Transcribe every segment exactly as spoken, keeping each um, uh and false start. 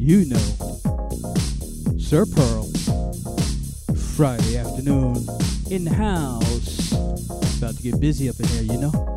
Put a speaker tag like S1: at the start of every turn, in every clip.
S1: you know. Sir Pearl, Friday afternoon, in the house. About to get busy up in here, you know.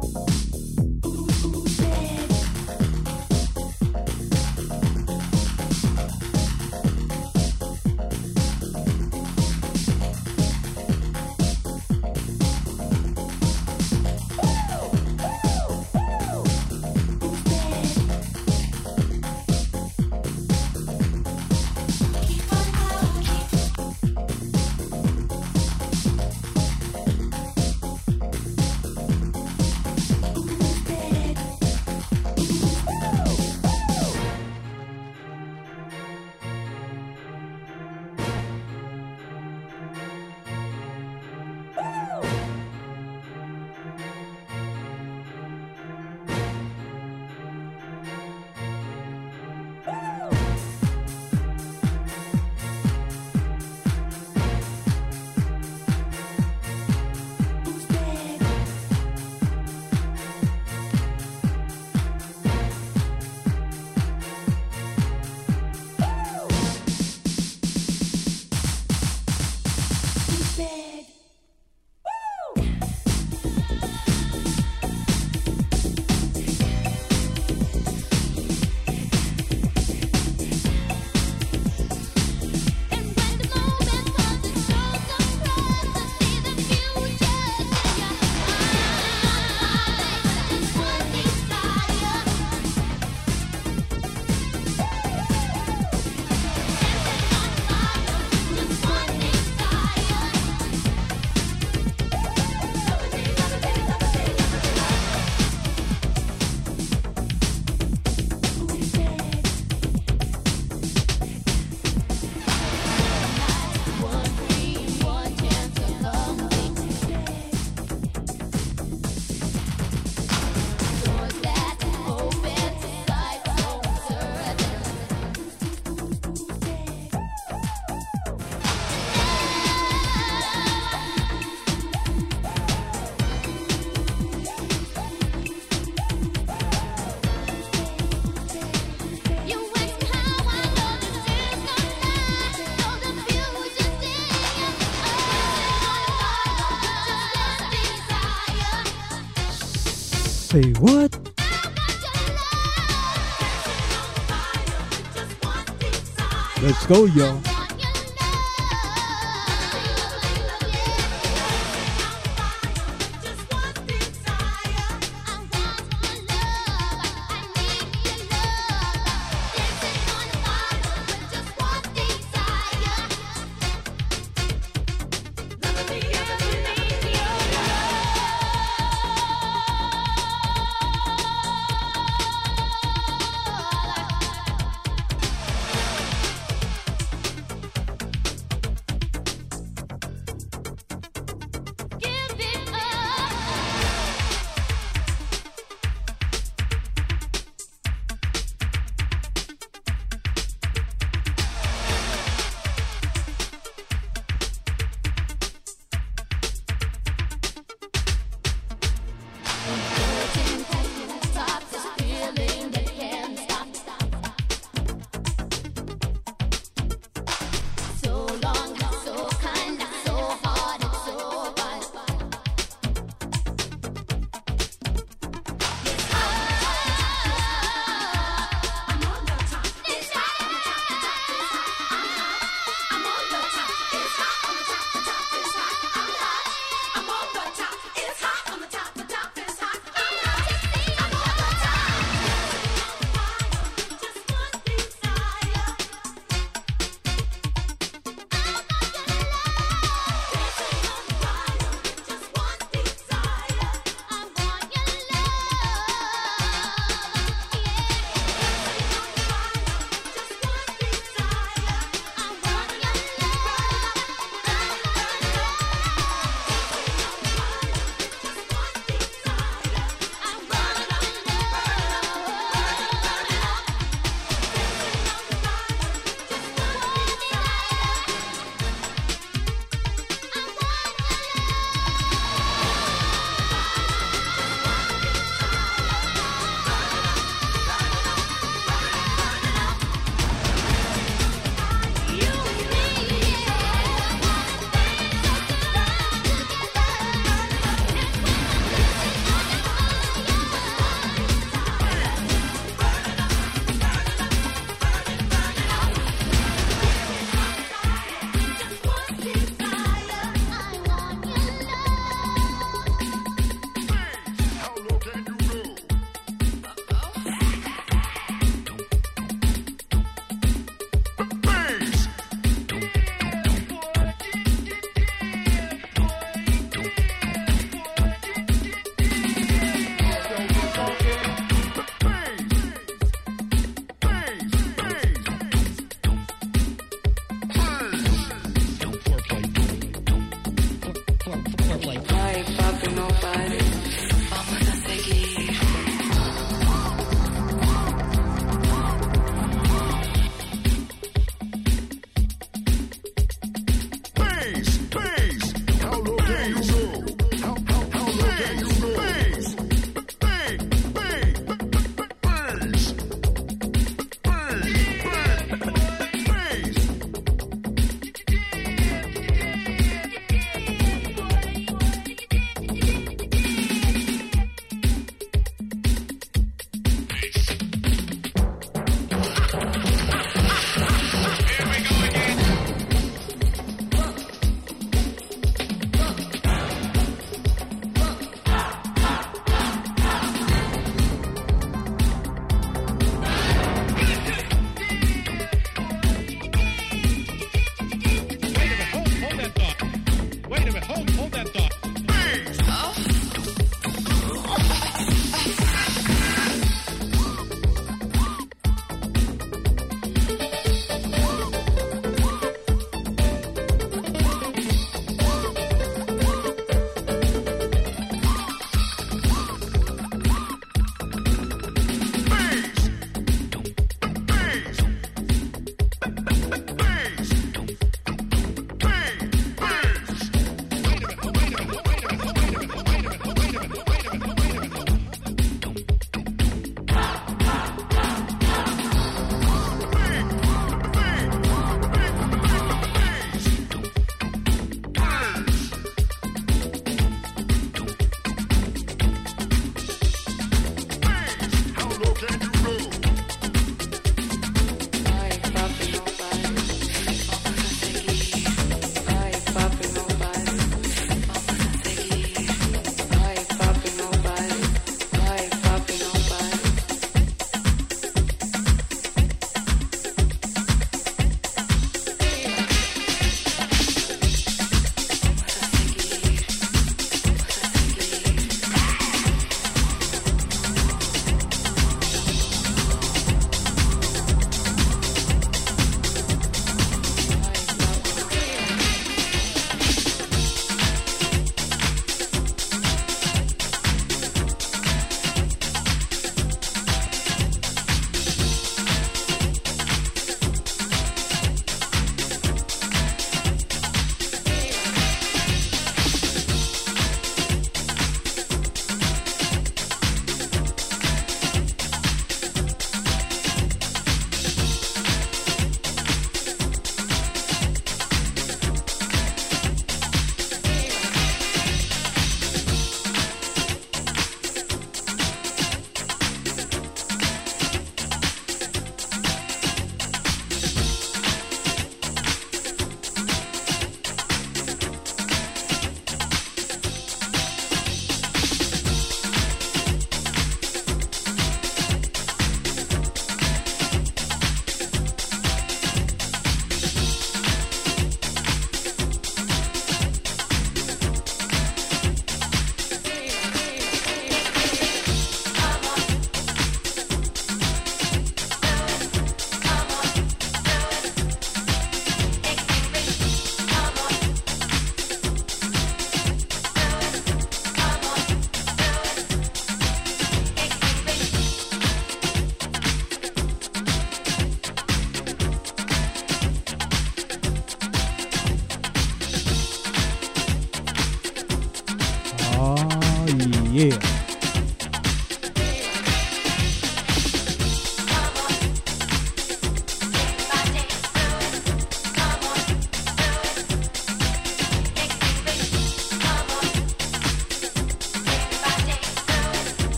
S1: Say what? Let's go, y'all.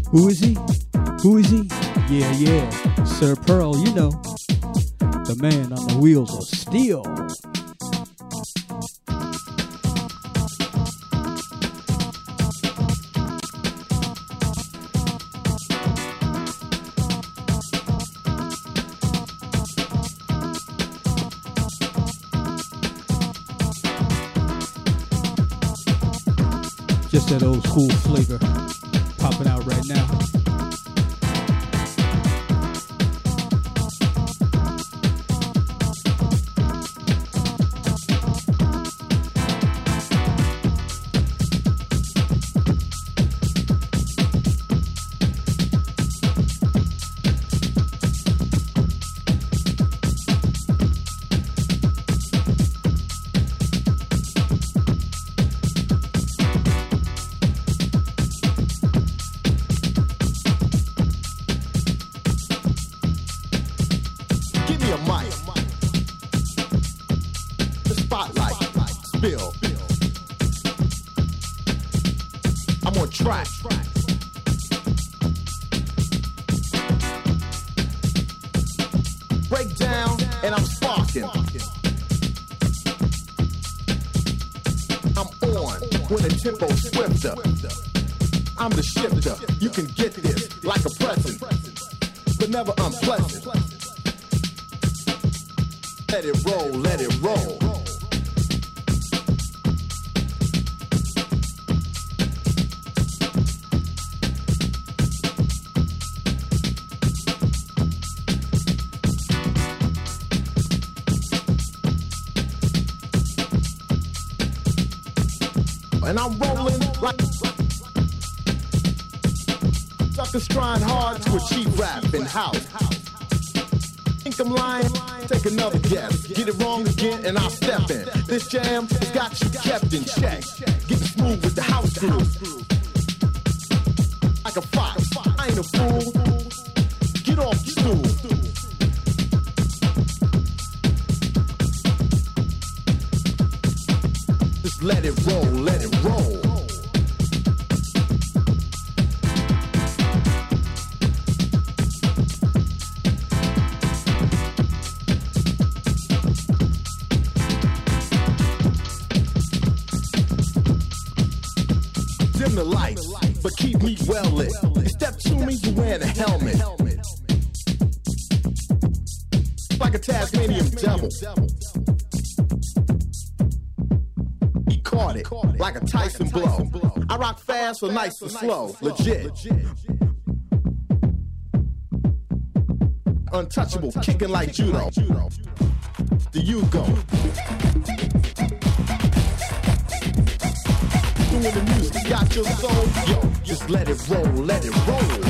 S1: Who is he? Who is he? Yeah, yeah. Sir Pearl, you know. The man on the wheels of steel. Just that old school flavor popping out right now.
S2: I'm the shifter. You can get this like a present, but never unpleasant. Let it roll, let it roll. And I'm rolling like suckers trying hard to achieve rap in house. Think I'm lying? Take another guess. Get it wrong again and I'll step in. This jam has got you kept in check. Get smooth with the house groove. Like a fox, I ain't a fool. Get off the stool. Just let it roll, let it roll. Dim the lights, but keep me well lit. Step to me, you wearing a helmet. Like a Tasmanian devil. Caught it like a Tyson blow. I rock fast or nice or slow, legit. Untouchable, kicking like judo. Do you go? Doing the music, got your soul. Yo, just let it roll, let it roll.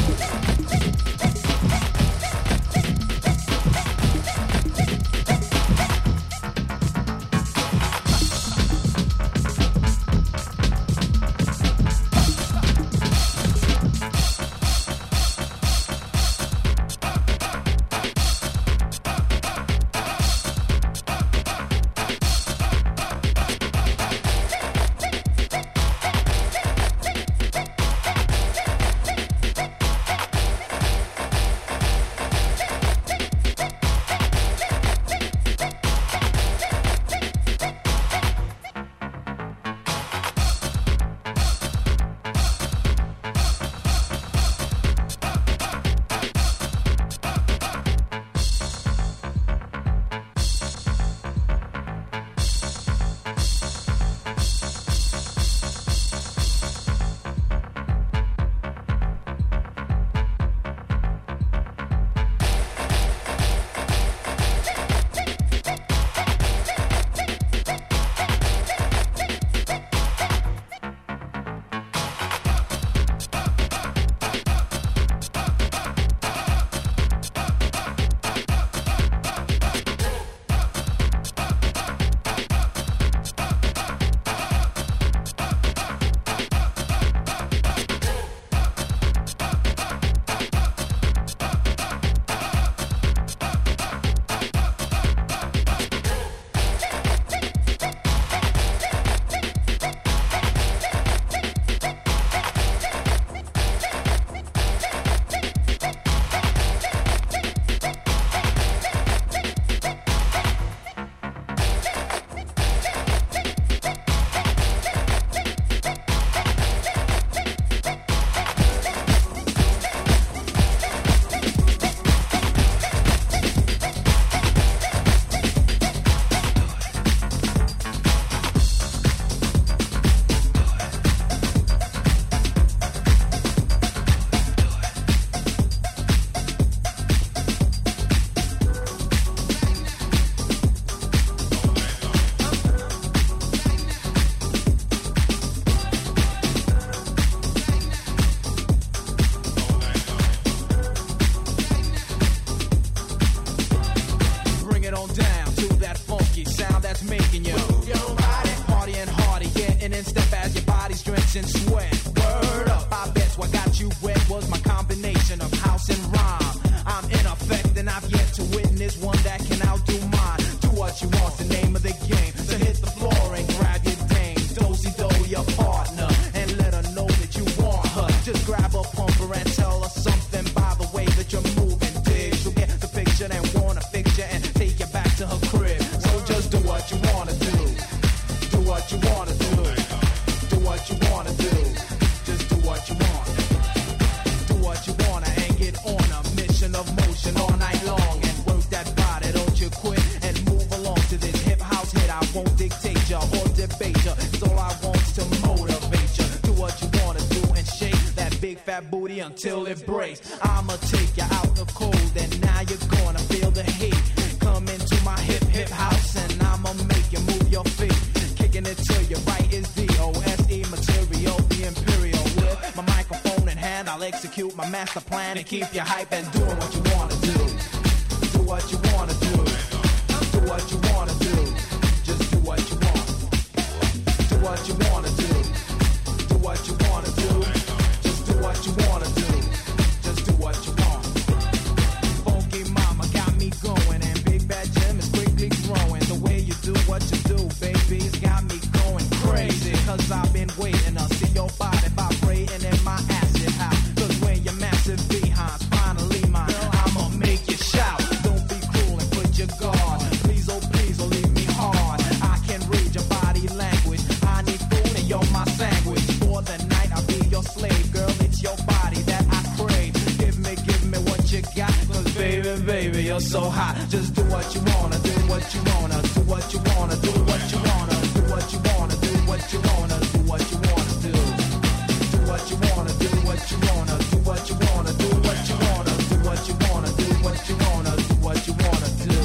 S3: won't dictate ya or debate ya. It's all I want's to motivate ya. Do what you wanna do and shake that big fat booty until it breaks. I'ma take you out the cold and now you're gonna feel the heat. Come into my hip hip house and I'ma make you move your feet. Kicking it till your right is D O S E material, the imperial. With my microphone in hand, I'll execute my master plan and keep you hype and doing what you wanna do. Do what you wanna do. Do what you wanna do. Just do what you want. Do what you wanna do. Do what you wanna do. Just do what you wanna do. Just do what you want. Funky mama got me going and Big Bad Jim is quickly growing. The way you do what you do, baby, it's got me going crazy. Cause I've been waiting to see your body vibrating in my acid house. Cause when your massive behinds finally mine, I'ma make you shout. Don't be cruel and put your guard. Please, oh please, oh leave me hard. I can read your body language. I need food and you're my sandwich. For the night I'll be your slave. Girl, it's your body that I crave. Give me, give me what you got. Cause baby, baby, you're so hot. Just do what you wanna, do what you wanna. Do what you wanna, do what you wanna. Do what you wanna, do what you wanna. Do what you wanna do. Do what you wanna, do what you wanna. Do what you wanna, do what you wanna. Do what you wanna, do what you wanna. Do what you wanna do.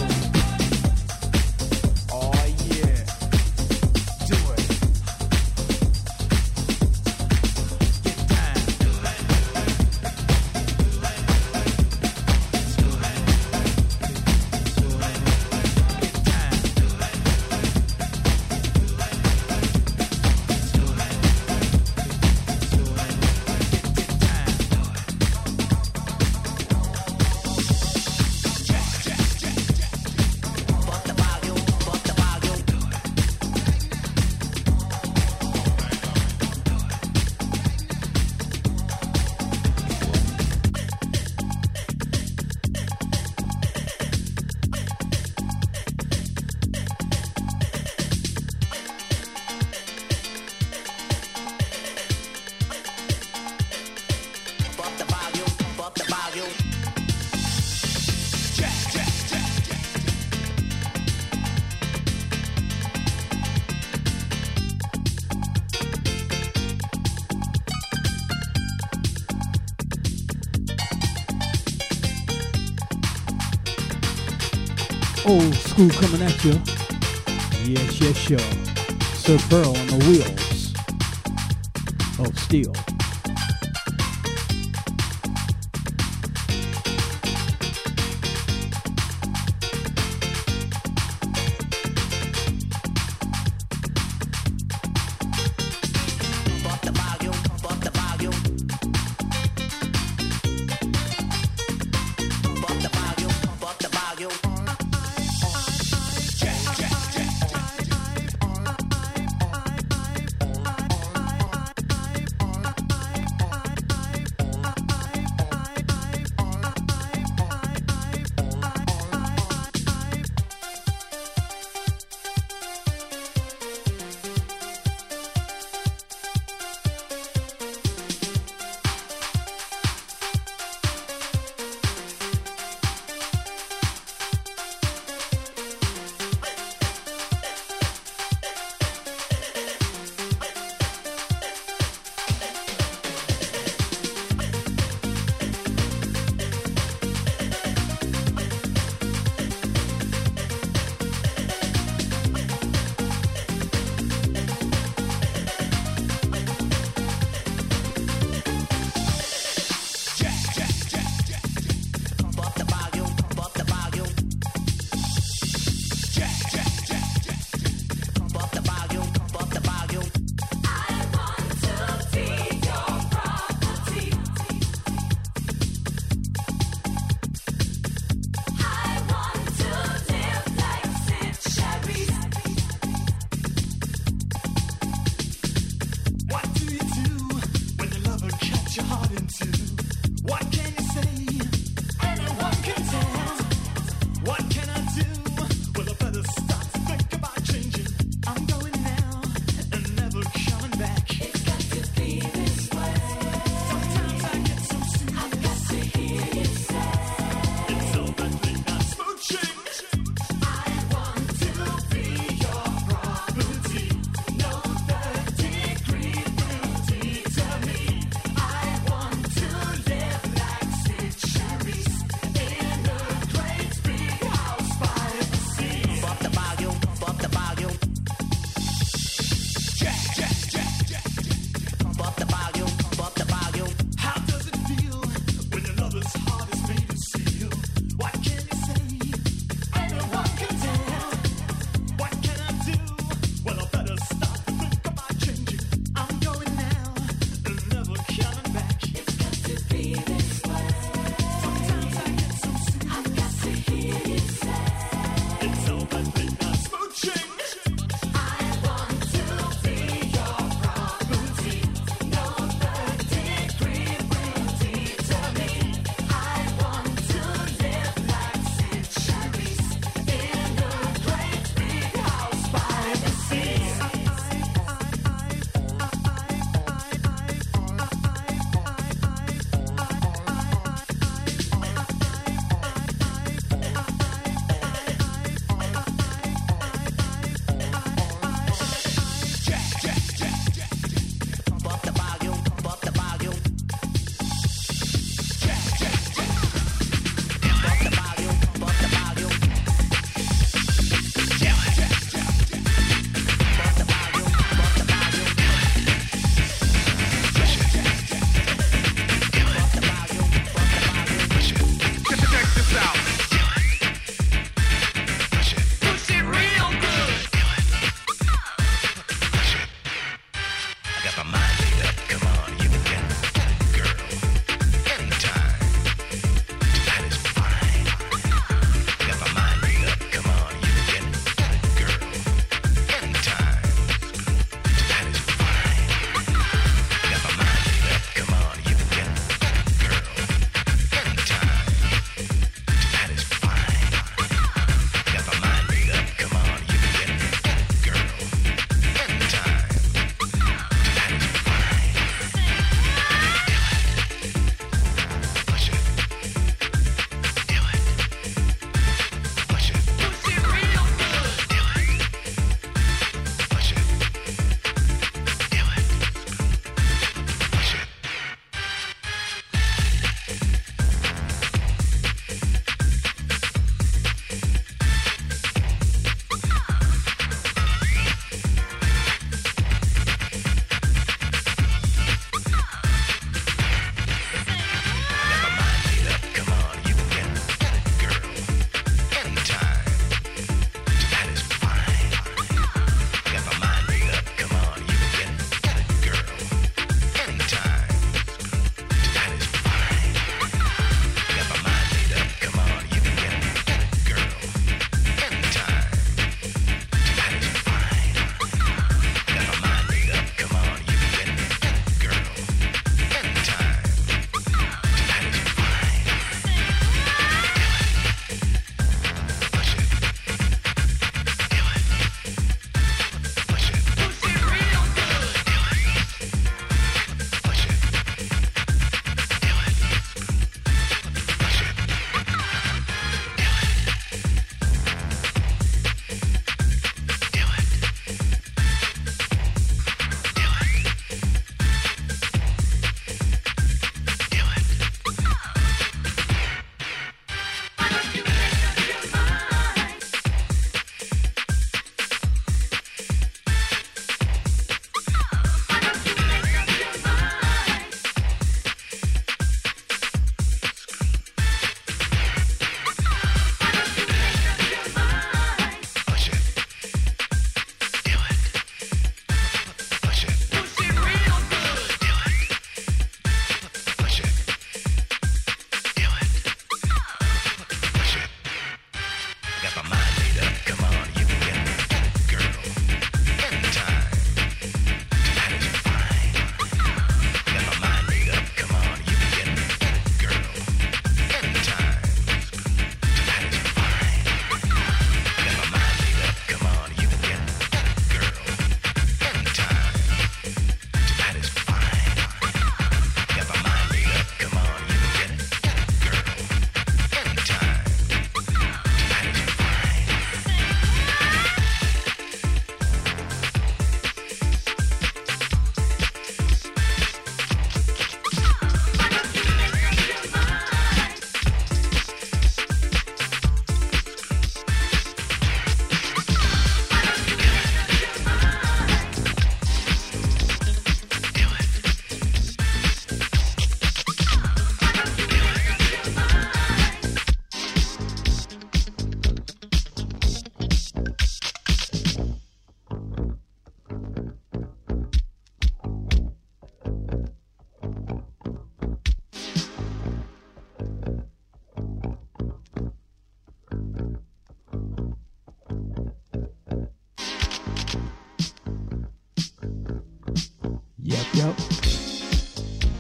S3: Oh yeah. Do it. Get down.
S1: Old school coming at you. Yes, yes, sure. Sir Pearl on the wheels of steel.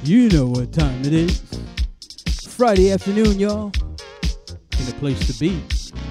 S1: You know what time it is. Friday afternoon, y'all. In a place to be.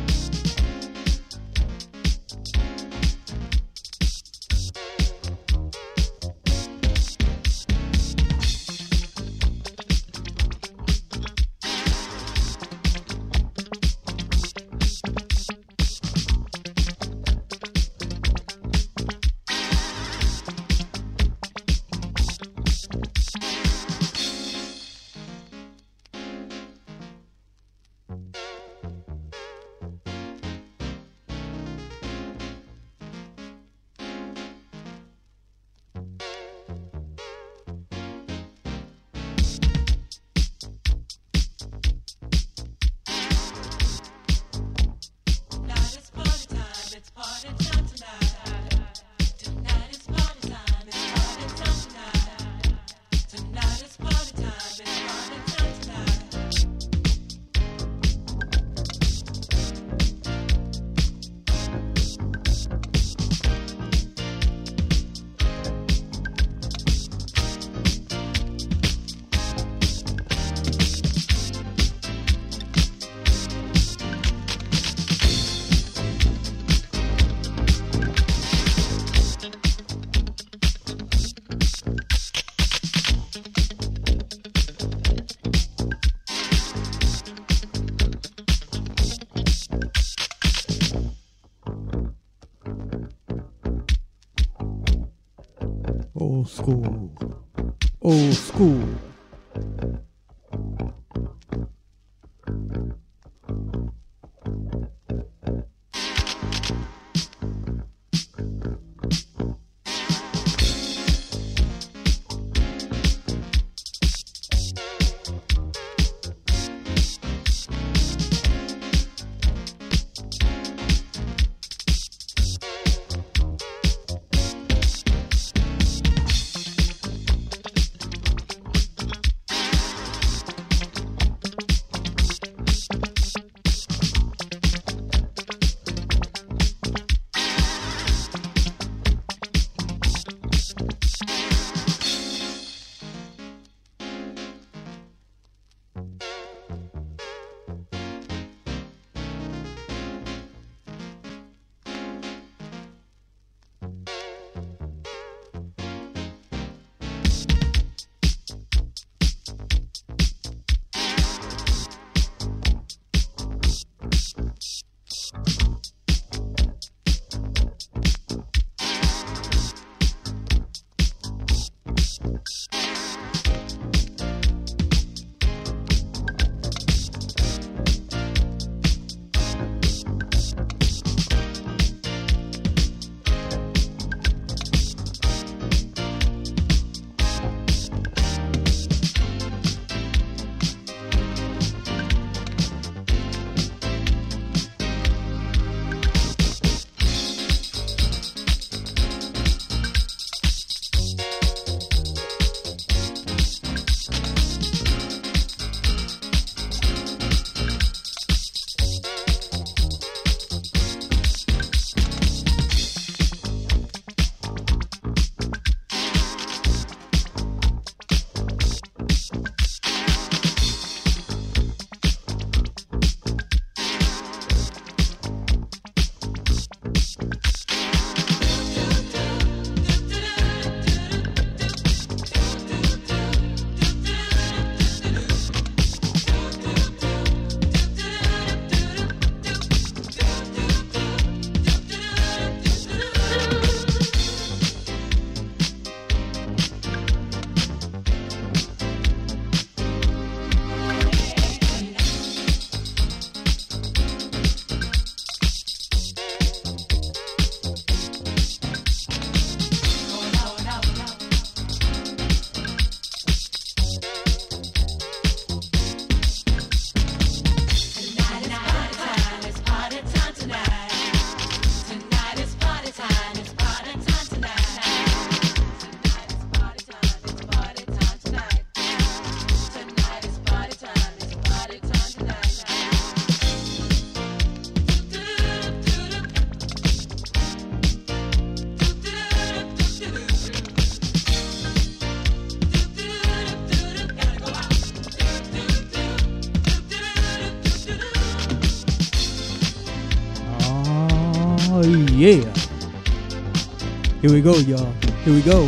S1: Old school. Old school. Yeah. Here we go, y'all. Here we go.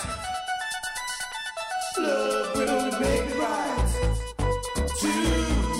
S4: Love will make it right. Tonight.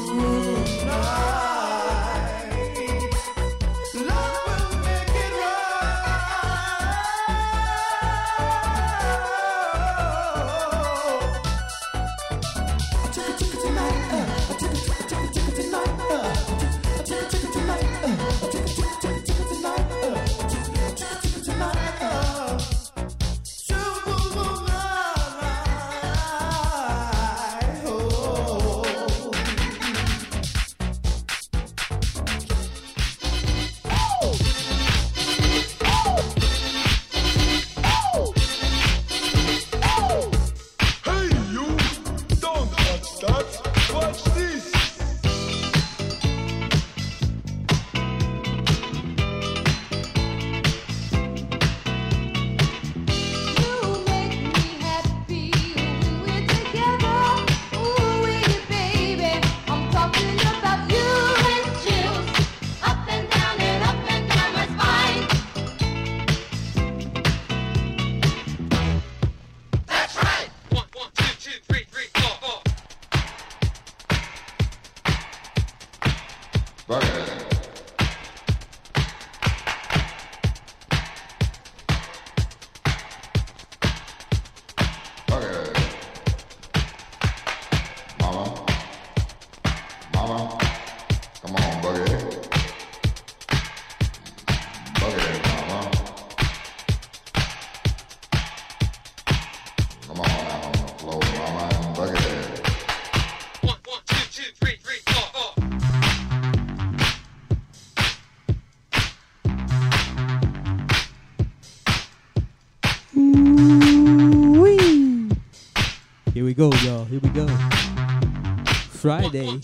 S1: Go, y'all. Here we go. Friday.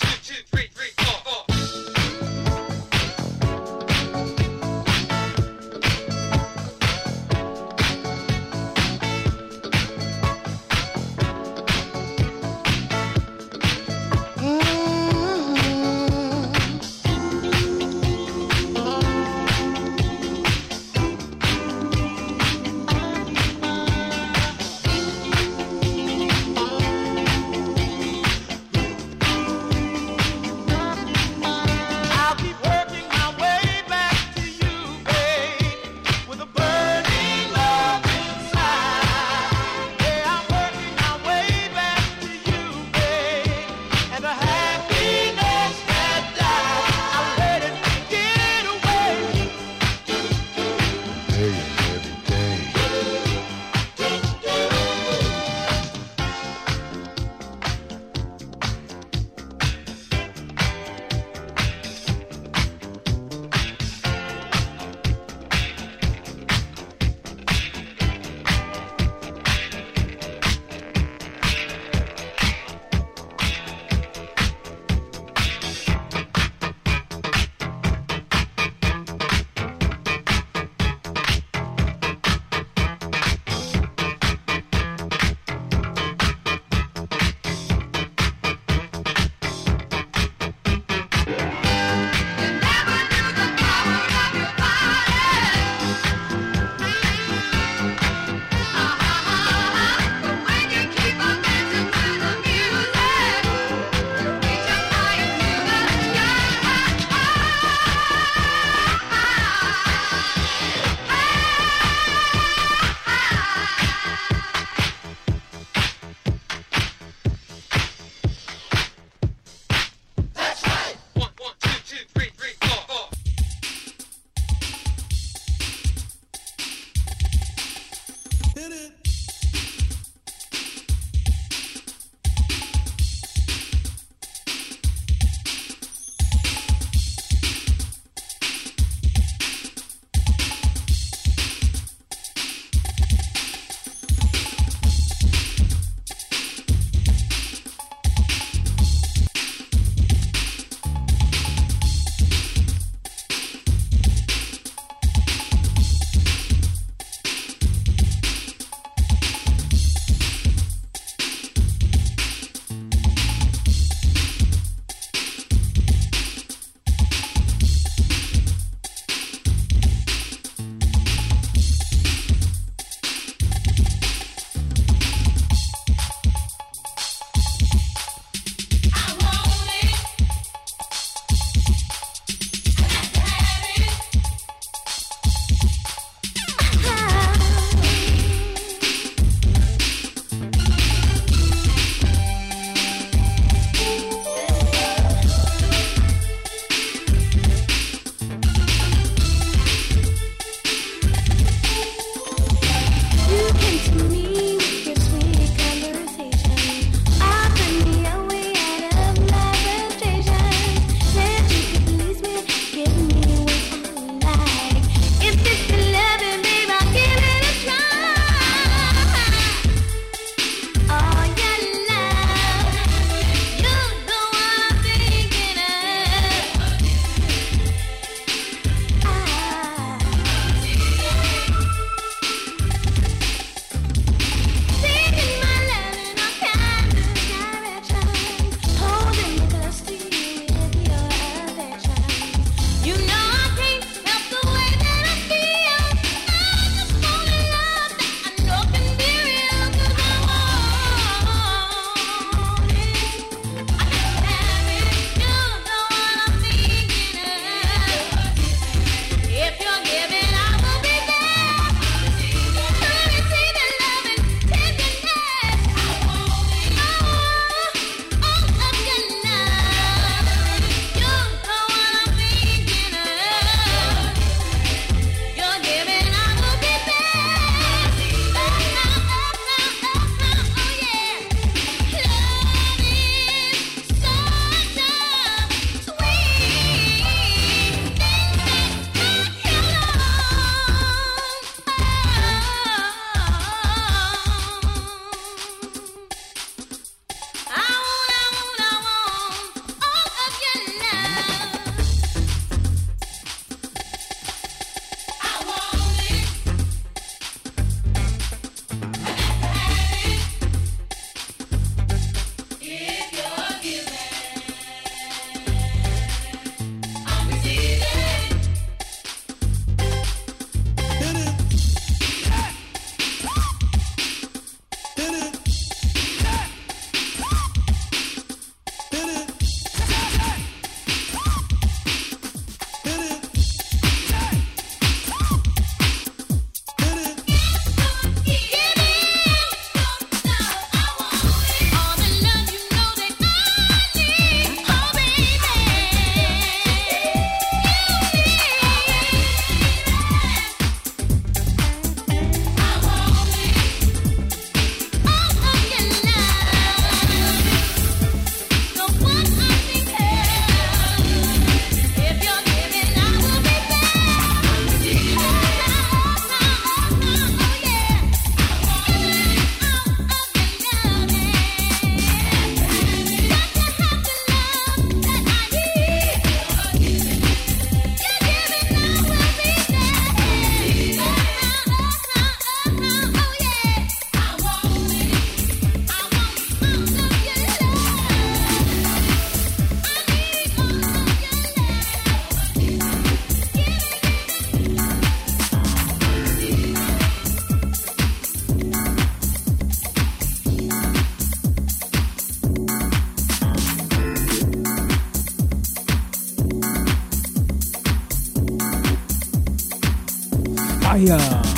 S4: Thank
S1: fire.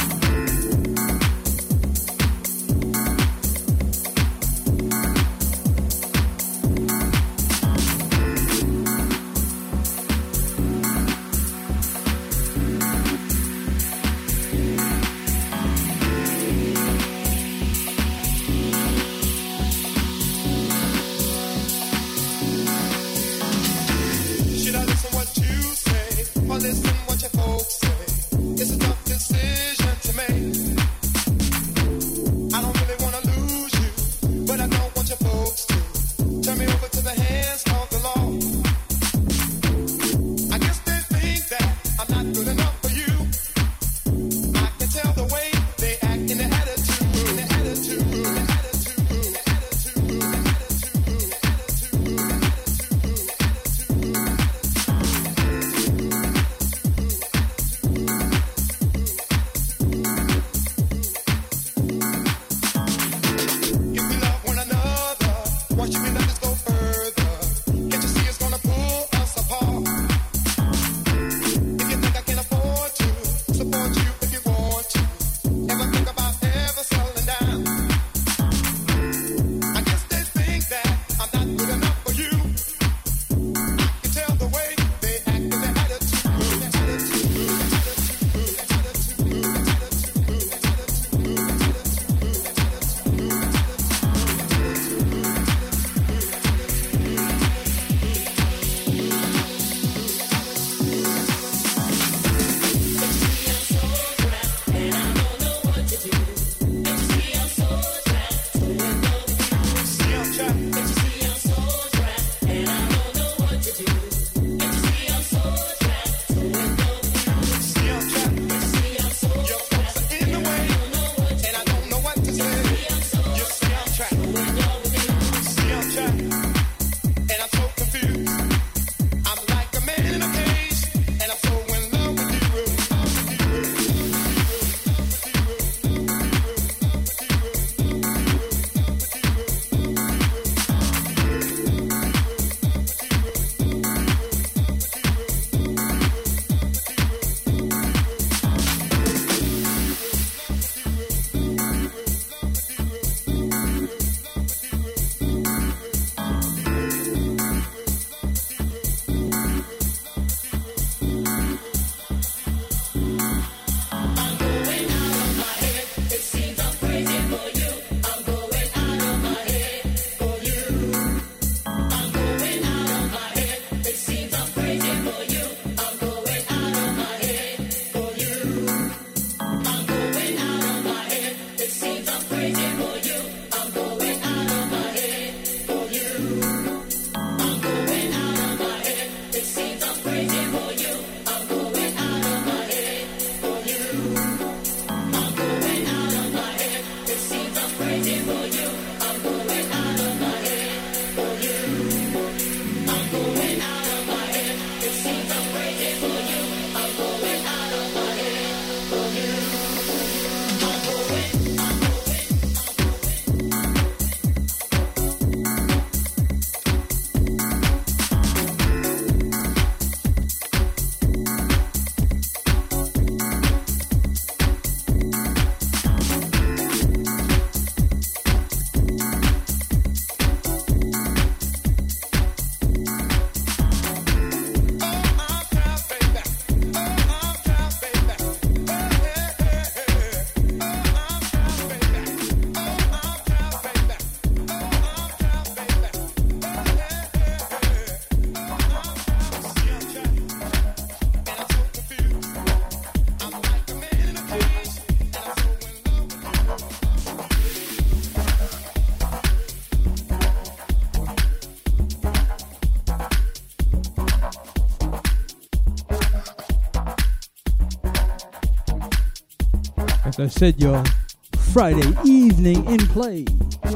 S1: Like I said, y'all, Friday evening in play.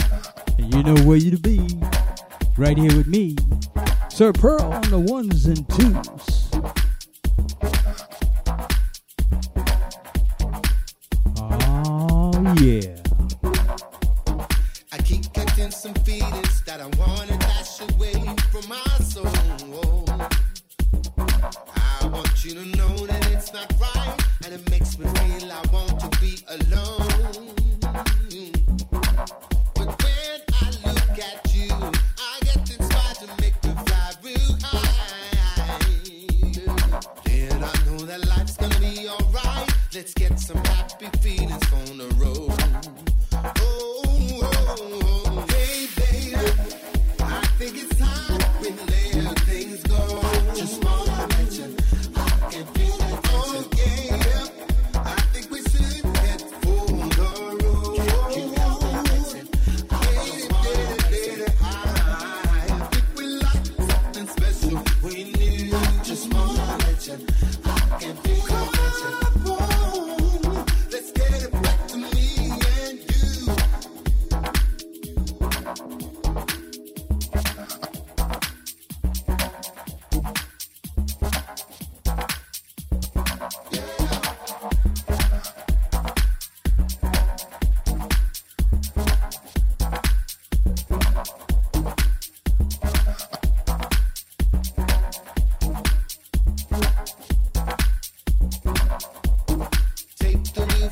S1: And you know where you to be. Right here with me, Sir Pearl on the ones and twos. Oh, yeah.
S4: I keep catching some feelings that I want to dash away from my soul. I want you to know that it's not right, and it makes me feel like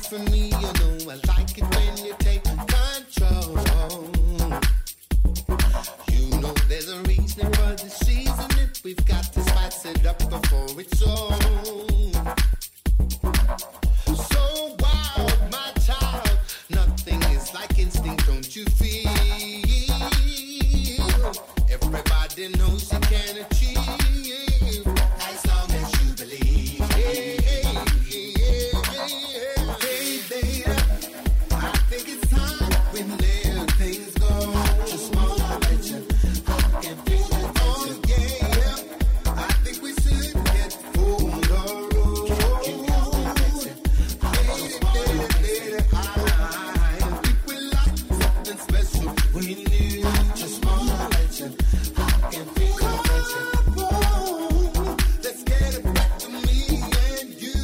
S4: for me, you know I like it when you take control. You know there's a reason for the season, and we've got to spice it up before it's on. So wild, my child, nothing is like instinct, don't you feel? Everybody knows you can achieve as long as you believe. Hey, hey, hey, hey, baby, I think it's time we let things go. Just wanna let you, I can feel it. Oh yeah, I think we should get full the road. Lady, lady, lady, I think we like something special. We need just wanna let you. Let's get it back to me and you.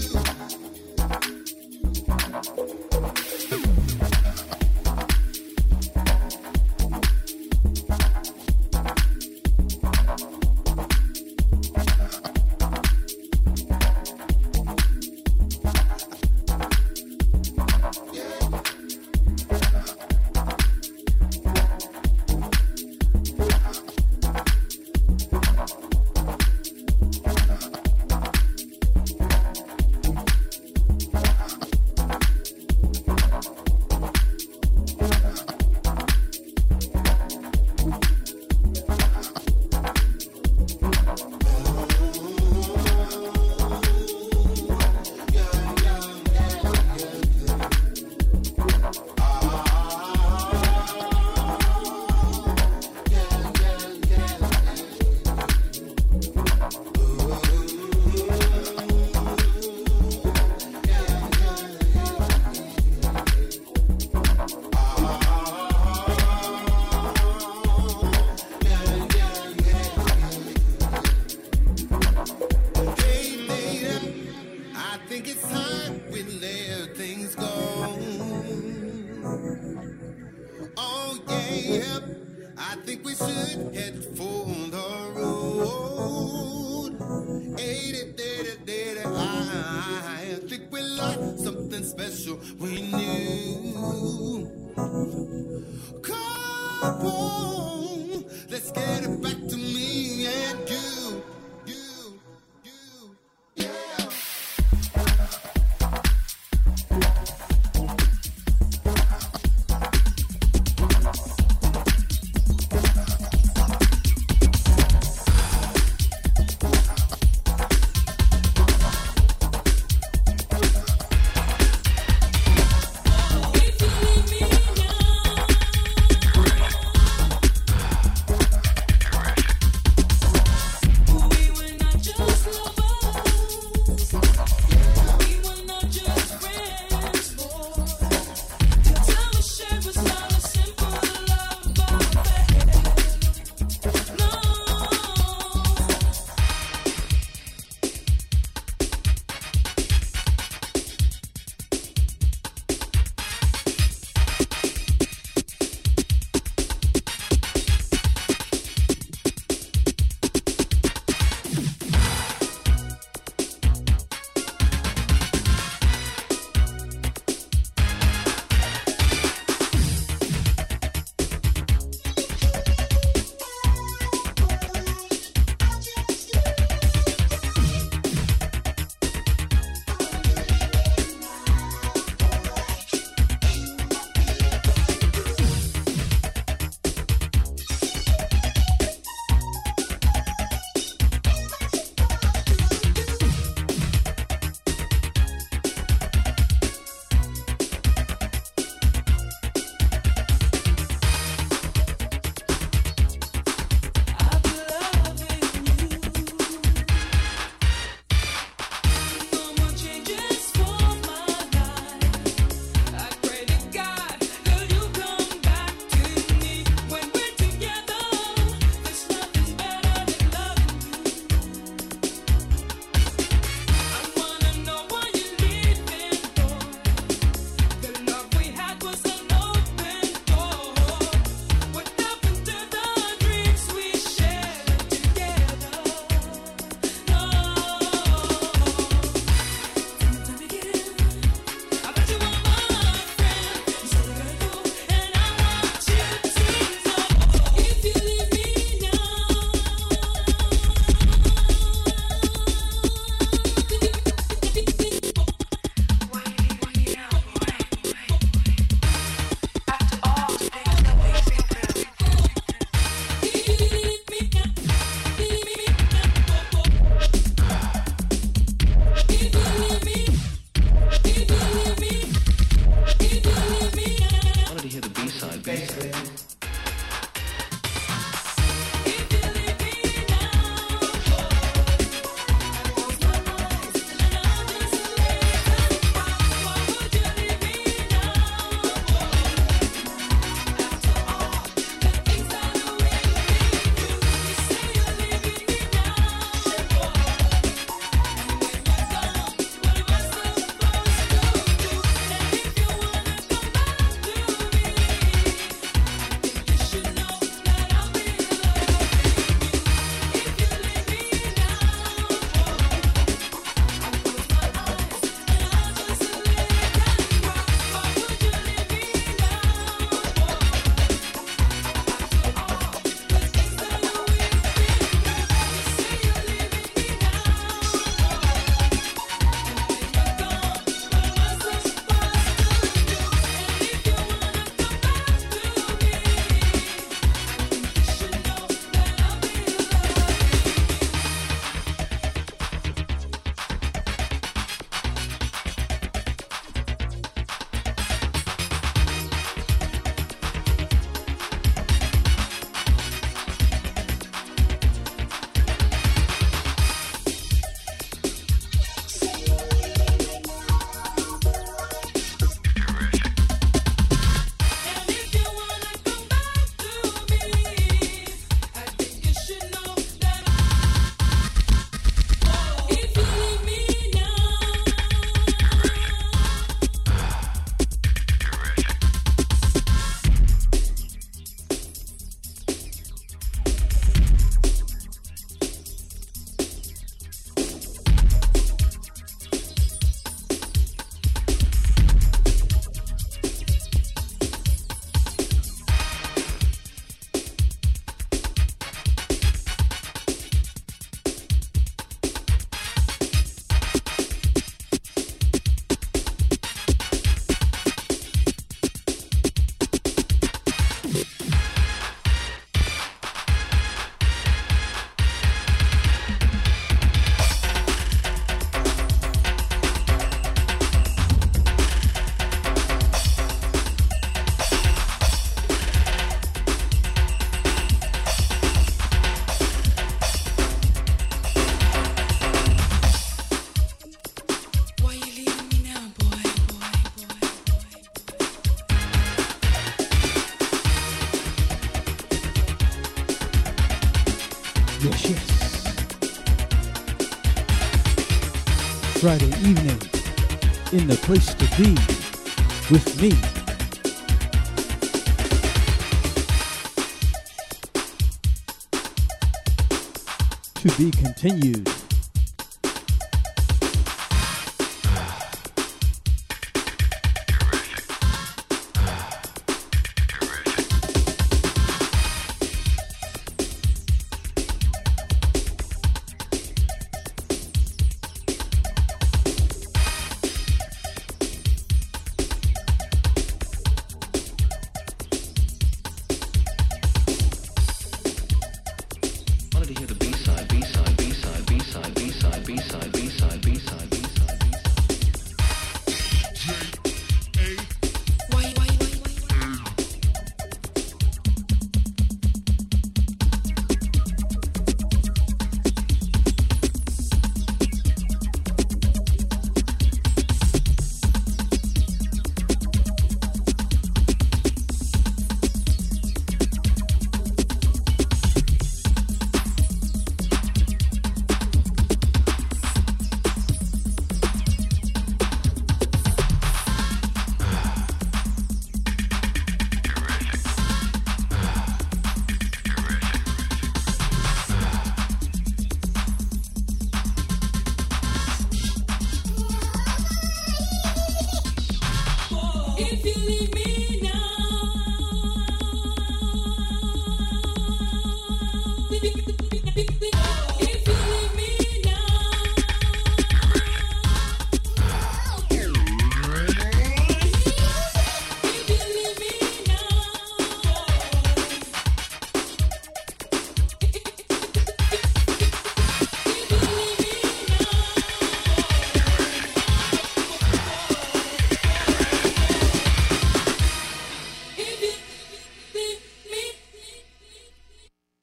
S5: If you leave me now,
S1: Friday evening in the place to be with me. To be continued.